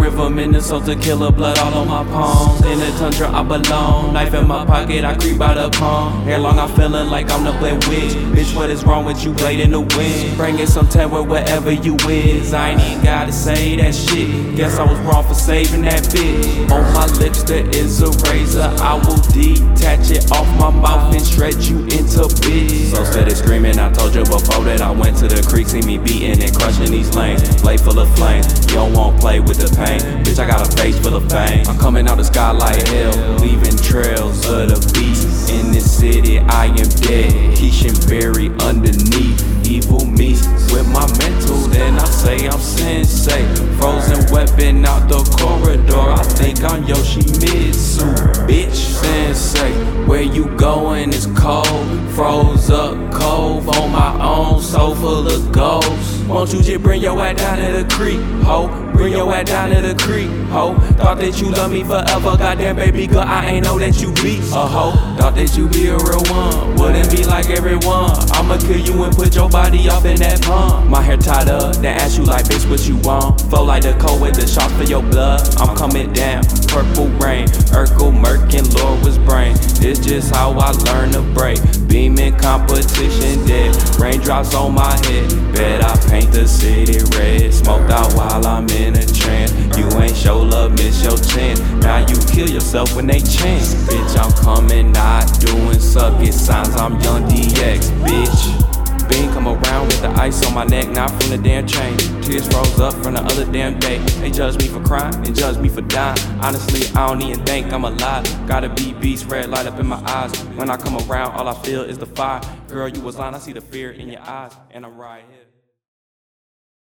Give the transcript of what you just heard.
river, Minnesota killer, blood all on my palms. In the tundra I belong, knife in my pocket, I creep out the palm. Hair long, I'm feeling like I'm the Blair Witch. Bitch, what is wrong with you, blade in the wind? Bringing some terror wherever you is. I ain't even gotta say that shit. Guess I was wrong for saving that bitch. On my lips there is a razor, I will detach it off my mouth and shred you into bits. So steady screaming, I told you before that I went to the creek. See me beating and crushing these lanes. Blade full of flames, you don't wanna play with the pain. Bitch, I got a face full of fame. I'm coming out the sky like hell, leaving trails of the beast. In this city I am dead, Keishan buried underneath. Evil me with my mental, then I say I'm sensei. Frozen weapon out the corridor, I think I'm Yoshimitsu. Bitch, sensei, where you going is cold. Froze up cove on my own, so full of ghosts. Won't you just bring your ass down to the creek, ho? Bring your ass down to the creek, ho. Thought that you love me forever, goddamn baby girl, I ain't know that you be a hoe. Thought that you be a real one, wouldn't be like everyone. I'ma kill you and put your body up in that pond. My hair tied up, then ask you like, bitch, what you want? Flow like the cold with the shots for your blood. I'm coming down, purple rain, Urkel, Merc, and Laura's brain. It's just how I learn to break. Beaming competition dead, raindrops on my head. Bet I paint the city red, smoked out while I'm in a trance. You ain't show love, miss your chance. Now you kill yourself when they chance. Bitch, I'm coming, not doing suck it signs. I'm Young DX, bitch. Bean come around with the ice on my neck, not from the damn chain. Tears froze up from the other damn day. They judge me for crime and judge me for dying. Honestly, I don't even think I'm alive. Gotta be beast, red light up in my eyes. When I come around, all I feel is the fire. Girl, you was lying, I see the fear in your eyes, and I'm right here.